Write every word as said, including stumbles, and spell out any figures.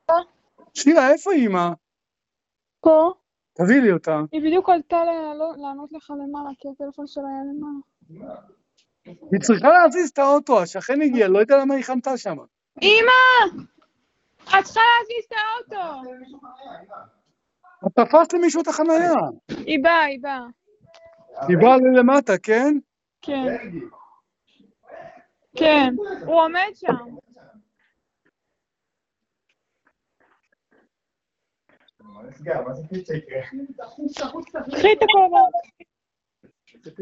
שירה, איפה אמא? פה. תביא לי אותה. היא בדיוק עלתה לענות לך למעלה, כי הטלפון שלה היה למעלה. היא צריכה להזיז את האוטו, השכן הגיע, לא יודע למה היא חנתה שם. אמא! את צריכה להזיז את האוטו! את תפסת למישהו את החנייה. היא באה, היא באה. היא באה לי למטה, כן? כן. כן, הוא עומד שם. קחי את הכובע.